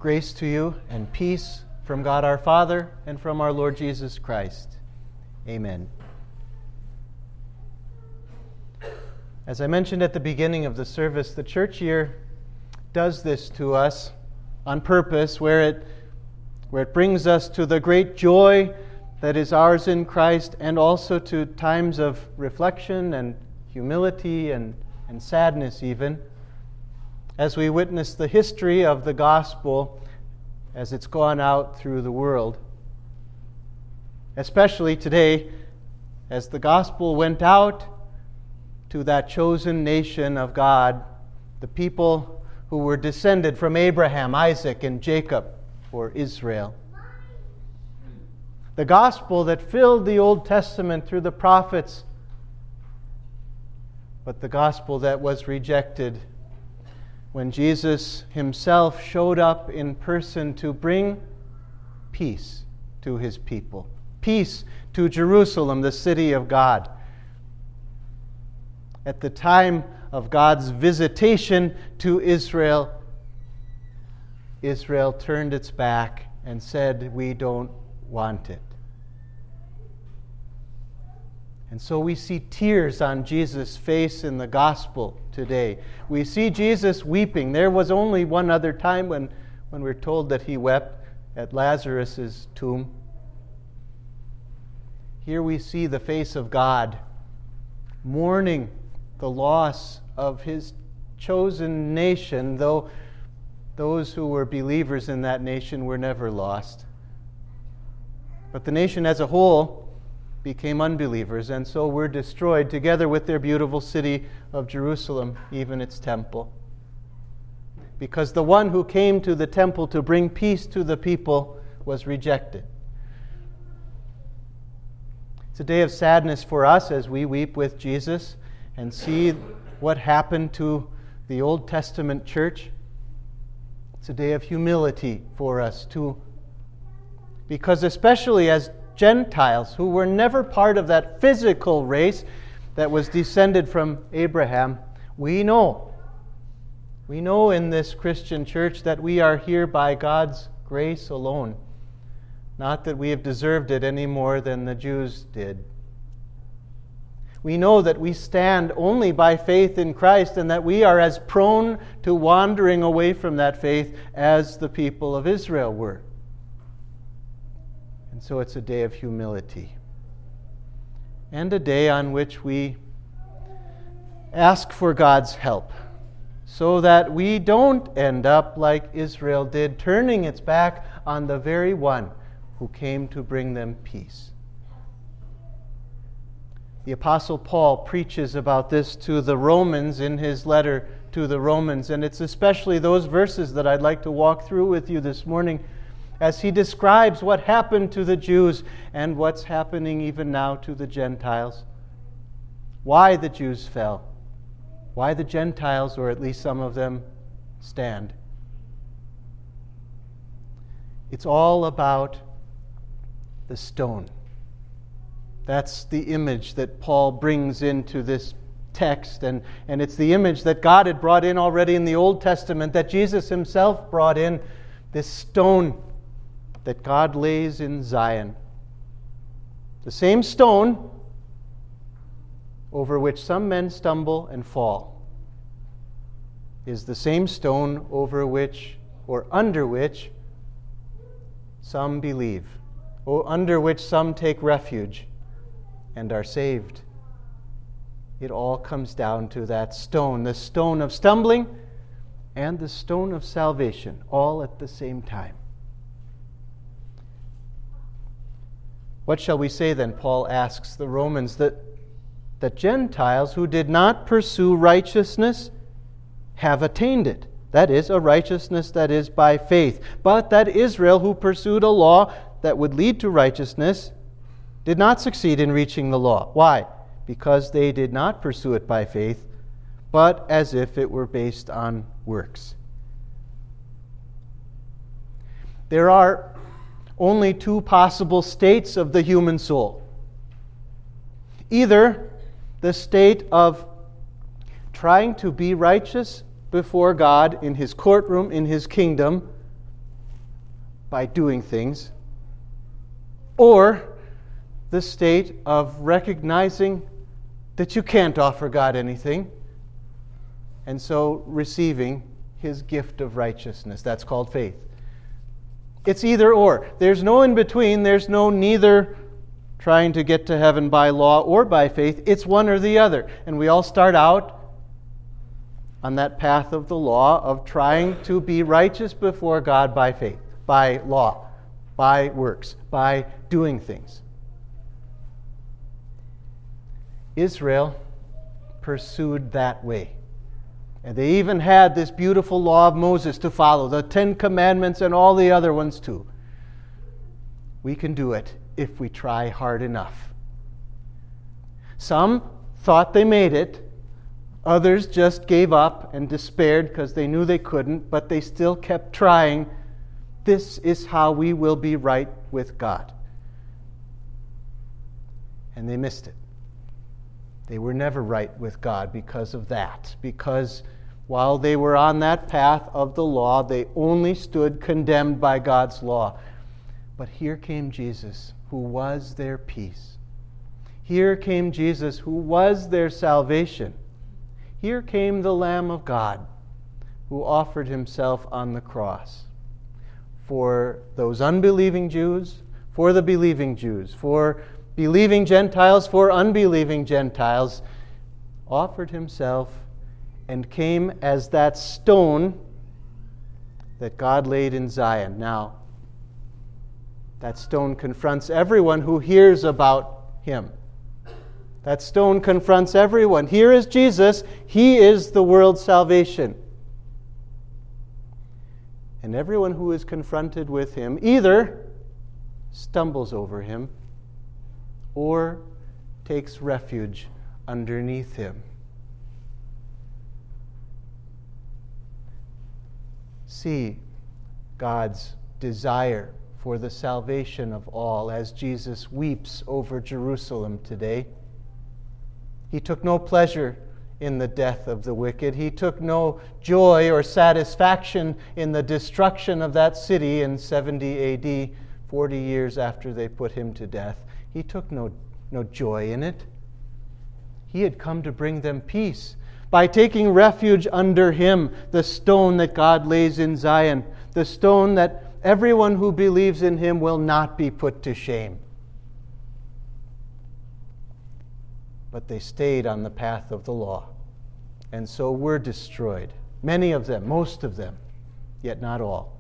Grace to you and peace from God our Father and from our Lord Jesus Christ. Amen. As I mentioned at the beginning of the service, the church year does this to us on purpose, where it brings us to the great joy that is ours in Christ, and also to times of reflection and humility and sadness even, as we witness the history of the gospel as it's gone out through the world. Especially today, as the gospel went out to that chosen nation of God, the people who were descended from Abraham, Isaac, and Jacob, or Israel. The gospel that filled the Old Testament through the prophets, but the gospel that was rejected when Jesus himself showed up in person to bring peace to his people, peace to Jerusalem, the city of God. At the time of God's visitation to Israel, Israel turned its back and said, "We don't want it." And so we see tears on Jesus' face in the gospel today. We see Jesus weeping. There was only one other time when we're told that he wept, at Lazarus' tomb. Here we see the face of God mourning the loss of his chosen nation, though those who were believers in that nation were never lost. But the nation as a whole became unbelievers, and so were destroyed together with their beautiful city of Jerusalem, even its temple. Because the one who came to the temple to bring peace to the people was rejected. It's a day of sadness for us as we weep with Jesus and see what happened to the Old Testament church. It's a day of humility for us too, because especially as Gentiles who were never part of that physical race that was descended from Abraham, we know in this Christian church that we are here by God's grace alone. Not that we have deserved it any more than the Jews did. We know that we stand only by faith in Christ, and that we are as prone to wandering away from that faith as the people of Israel were. And so it's a day of humility, and a day on which we ask for God's help, so that we don't end up like Israel did, turning its back on the very one who came to bring them peace. The Apostle Paul preaches about this to the Romans in his letter to the Romans, and it's especially those verses that I'd like to walk through with you this morning, as he describes what happened to the Jews and what's happening even now to the Gentiles. Why the Jews fell. Why the Gentiles, or at least some of them, stand. It's all about the stone. That's the image that Paul brings into this text, and it's the image that God had brought in already in the Old Testament, that Jesus himself brought in, this stone that God lays in Zion. The same stone over which some men stumble and fall is the same stone over which, or under which, some believe, or under which some take refuge and are saved. It all comes down to that stone, the stone of stumbling and the stone of salvation, all at the same time. What shall we say then? Paul asks the Romans, that Gentiles who did not pursue righteousness have attained it. That is, a righteousness that is by faith. But that Israel, who pursued a law that would lead to righteousness, did not succeed in reaching the law. Why? Because they did not pursue it by faith, but as if it were based on works. There are only two possible states of the human soul. Either the state of trying to be righteous before God in his courtroom, in his kingdom, by doing things, or the state of recognizing that you can't offer God anything, and so receiving His gift of righteousness. That's called faith. It's either or. There's no in between. There's no neither trying to get to heaven by law or by faith. It's one or the other. And we all start out on that path of the law of trying to be righteous before God by faith, by law, by works, by doing things. Israel pursued that way. And they even had this beautiful law of Moses to follow, the 10 Commandments and all the other ones too. We can do it if we try hard enough. Some thought they made it. Others just gave up and despaired because they knew they couldn't, but they still kept trying. This is how we will be right with God. And they missed it. They were never right with God because of that. Because while they were on that path of the law, they only stood condemned by God's law. But here came Jesus, who was their peace. Here came Jesus, who was their salvation. Here came the Lamb of God, who offered Himself on the cross for those unbelieving Jews, for the believing Jews, for believing Gentiles, for unbelieving Gentiles, offered Himself and came as that stone that God laid in Zion. Now, that stone confronts everyone who hears about Him. That stone confronts everyone. Here is Jesus. He is the world's salvation. And everyone who is confronted with Him either stumbles over Him or takes refuge underneath Him. See God's desire for the salvation of all as Jesus weeps over Jerusalem today. He took no pleasure in the death of the wicked. He took no joy or satisfaction in the destruction of that city in 70 A.D., 40 years after they put Him to death. He took no joy in it. He had come to bring them peace by taking refuge under Him, the stone that God lays in Zion, the stone that everyone who believes in Him will not be put to shame. But they stayed on the path of the law, and so were destroyed. Many of them, most of them, yet not all.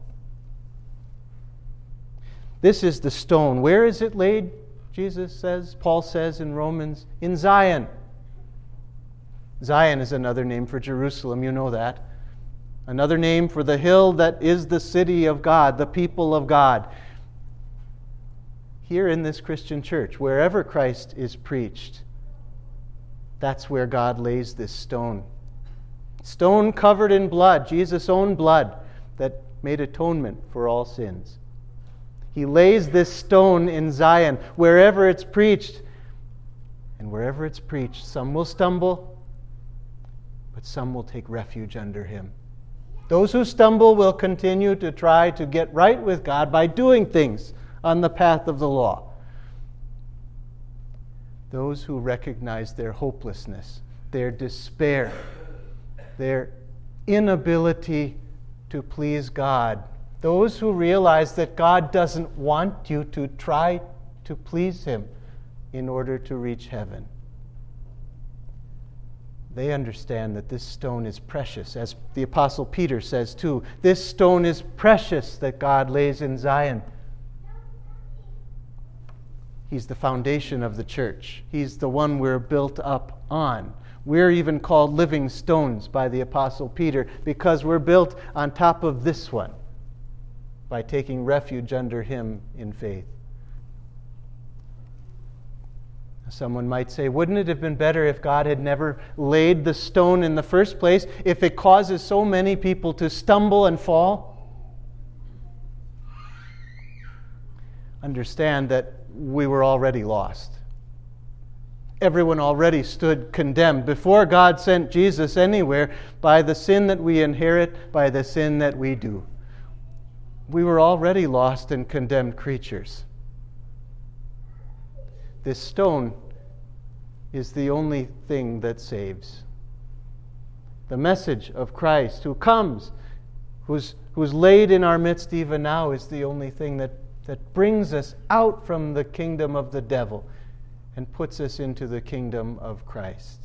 This is the stone. Where is it laid? Jesus says, Paul says in Romans, in Zion. Zion is another name for Jerusalem, you know that. Another name for the hill that is the city of God, the people of God. Here in this Christian church, wherever Christ is preached, that's where God lays this stone. Stone covered in blood, Jesus' own blood that made atonement for all sins. He lays this stone in Zion, wherever it's preached. And wherever it's preached, some will stumble, but some will take refuge under Him. Those who stumble will continue to try to get right with God by doing things on the path of the law. Those who recognize their hopelessness, their despair, their inability to please God, those who realize that God doesn't want you to try to please Him in order to reach heaven. They understand that this stone is precious, as the Apostle Peter says too. This stone is precious that God lays in Zion. He's the foundation of the church. He's the one we're built up on. We're even called living stones by the Apostle Peter because we're built on top of this one by taking refuge under Him in faith. Someone might say, wouldn't it have been better if God had never laid the stone in the first place, if it causes so many people to stumble and fall? Understand that we were already lost. Everyone already stood condemned before God sent Jesus anywhere by the sin that we inherit, by the sin that we do. we were already lost and condemned creatures. This stone is the only thing that saves. The message of Christ who comes, who's laid in our midst even now, is the only thing that brings us out from the kingdom of the devil and puts us into the kingdom of Christ.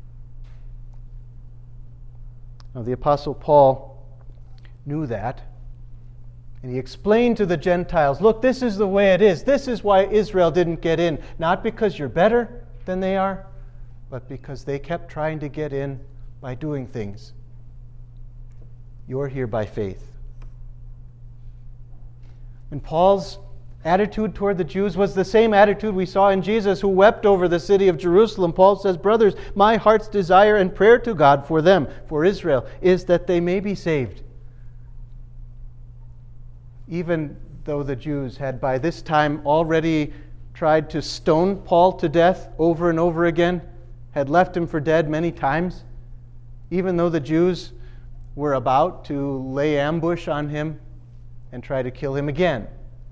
Now, the Apostle Paul knew that, and he explained to the Gentiles, look, this is the way it is. This is why Israel didn't get in. Not because you're better than they are, but because they kept trying to get in by doing things. You're here by faith. And Paul's attitude toward the Jews was the same attitude we saw in Jesus, who wept over the city of Jerusalem. Paul says, brothers, my heart's desire and prayer to God for them, for Israel, is that they may be saved. Even though the Jews had by this time already tried to stone Paul to death over and over again, had left him for dead many times, even though the Jews were about to lay ambush on him and try to kill him again,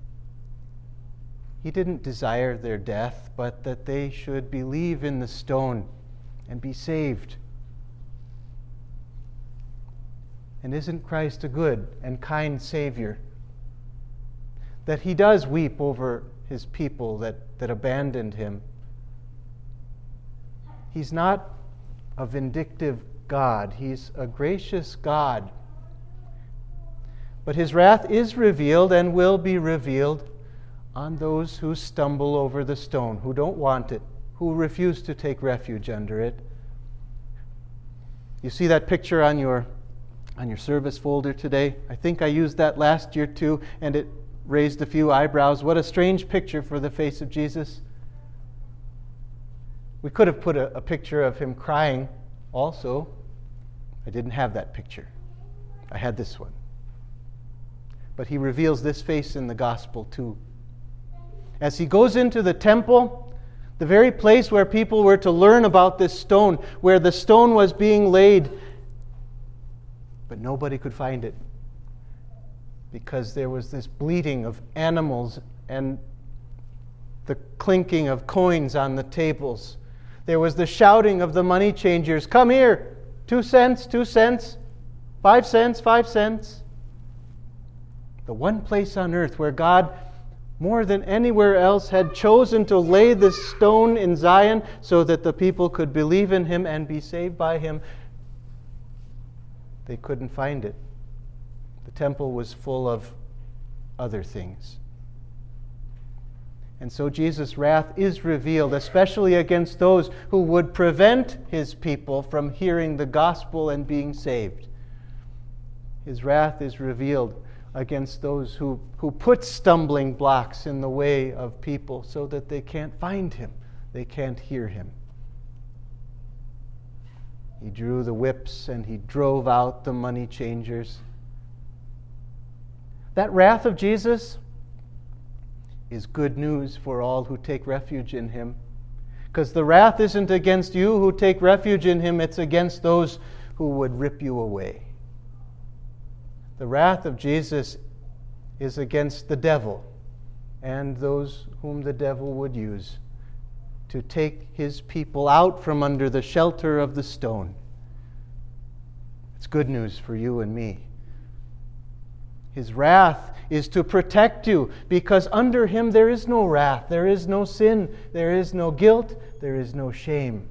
he didn't desire their death, but that they should believe in the stone and be saved. And isn't Christ a good and kind Savior? That he does weep over his people that abandoned him. He's not a vindictive God. He's a gracious God. But his wrath is revealed and will be revealed on those who stumble over the stone, who don't want it, who refuse to take refuge under it. You see that picture on your service folder today? I think I used that last year too, and it raised a few eyebrows. What a strange picture for the face of Jesus. We could have put a picture of him crying also. I didn't have that picture. I had this one. But he reveals this face in the gospel too. As he goes into the temple, the very place where people were to learn about this stone, where the stone was being laid, but nobody could find it, because there was this bleating of animals and the clinking of coins on the tables. There was the shouting of the money changers, come here, 2 cents, 2 cents, 5 cents, 5 cents. The one place on earth where God, more than anywhere else, had chosen to lay this stone in Zion so that the people could believe in him and be saved by him, they couldn't find it. The temple was full of other things. And so Jesus' wrath is revealed, especially against those who would prevent his people from hearing the gospel and being saved. His wrath is revealed against those who put stumbling blocks in the way of people so that they can't find him, they can't hear him. He drew the whips and he drove out the money changers. That wrath of Jesus is good news for all who take refuge in him. Because the wrath isn't against you who take refuge in him, it's against those who would rip you away. The wrath of Jesus is against the devil and those whom the devil would use to take his people out from under the shelter of the stone. It's good news for you and me. His wrath is to protect you, because under him there is no wrath, there is no sin, there is no guilt, there is no shame.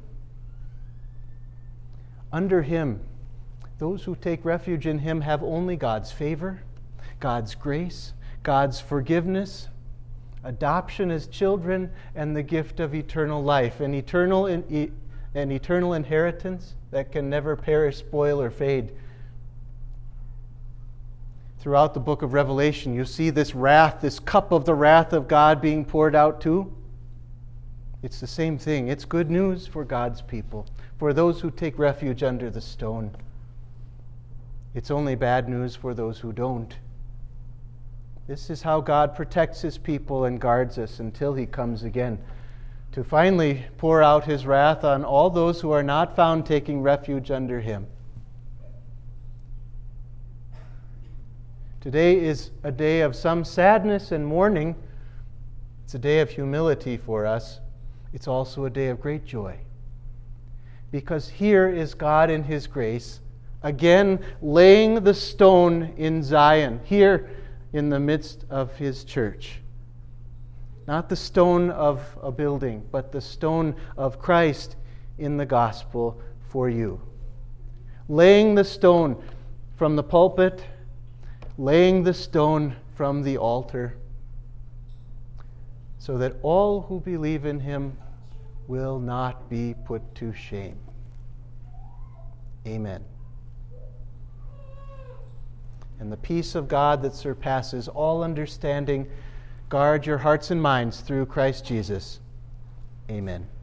Under him, those who take refuge in him have only God's favor, God's grace, God's forgiveness, adoption as children, and the gift of eternal life, an eternal inheritance that can never perish, spoil, or fade. Throughout the book of Revelation, you see this wrath, this cup of the wrath of God being poured out too. It's the same thing. It's good news for God's people, for those who take refuge under the stone. It's only bad news for those who don't. This is how God protects his people and guards us until he comes again, to finally pour out his wrath on all those who are not found taking refuge under him. Today is a day of some sadness and mourning. It's a day of humility for us. It's also a day of great joy. Because here is God in His grace, again laying the stone in Zion, here in the midst of His church. Not the stone of a building, but the stone of Christ in the gospel for you. Laying the stone from the pulpit, laying the stone from the altar, so that all who believe in Him will not be put to shame. Amen. And the peace of God that surpasses all understanding, guard your hearts and minds through Christ Jesus. Amen.